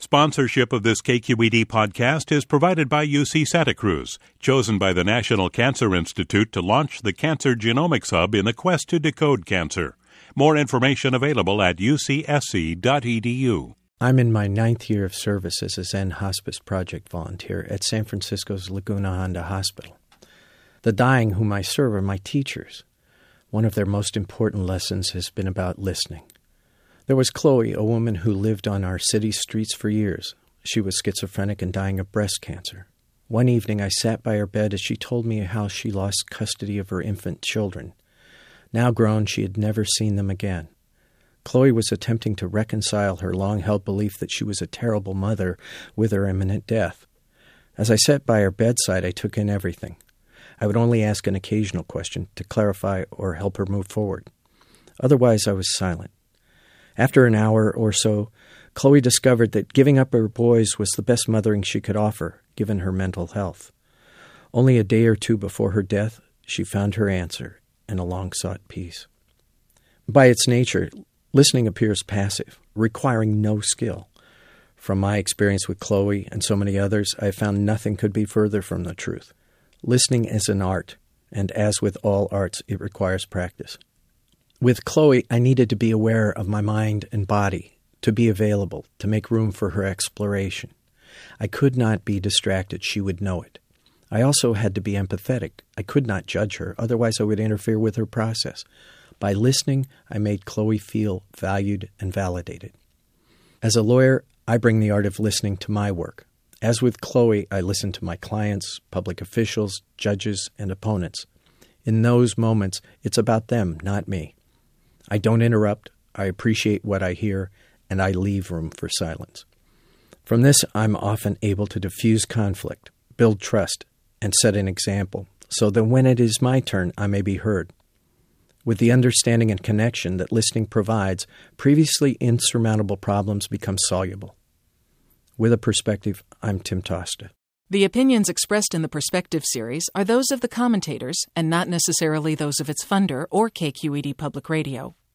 Sponsorship of this KQED podcast is provided by UC Santa Cruz, chosen by the National Cancer Institute to launch the Cancer Genomics Hub in the quest to decode cancer. More information available at ucsc.edu. I'm in my 9th year of service as a Zen Hospice Project volunteer at San Francisco's Laguna Honda Hospital. The dying whom I serve are my teachers. One of their most important lessons has been about listening. There was Chloe, a woman who lived on our city streets for years. She was schizophrenic and dying of breast cancer. One evening I sat by her bed as she told me how she lost custody of her infant children. Now grown, she had never seen them again. Chloe was attempting to reconcile her long-held belief that she was a terrible mother with her imminent death. As I sat by her bedside, I took in everything. I would only ask an occasional question to clarify or help her move forward. Otherwise, I was silent. After an hour or so, Chloe discovered that giving up her boys was the best mothering she could offer, given her mental health. Only a day or two before her death, she found her answer and a long-sought peace. By its nature, listening appears passive, requiring no skill. From my experience with Chloe and so many others, I found nothing could be further from the truth. Listening is an art, and as with all arts, it requires practice. With Chloe, I needed to be aware of my mind and body, to be available, to make room for her exploration. I could not be distracted. She would know it. I also had to be empathetic. I could not judge her, otherwise I would interfere with her process. By listening, I made Chloe feel valued and validated. As a lawyer, I bring the art of listening to my work. As with Chloe, I listen to my clients, public officials, judges, and opponents. In those moments, it's about them, not me. I don't interrupt, I appreciate what I hear, and I leave room for silence. From this, I'm often able to diffuse conflict, build trust, and set an example, so that when it is my turn, I may be heard. With the understanding and connection that listening provides, previously insurmountable problems become soluble. With a perspective, I'm Tim Tosta. The opinions expressed in the Perspective series are those of the commentators and not necessarily those of its funder or KQED Public Radio.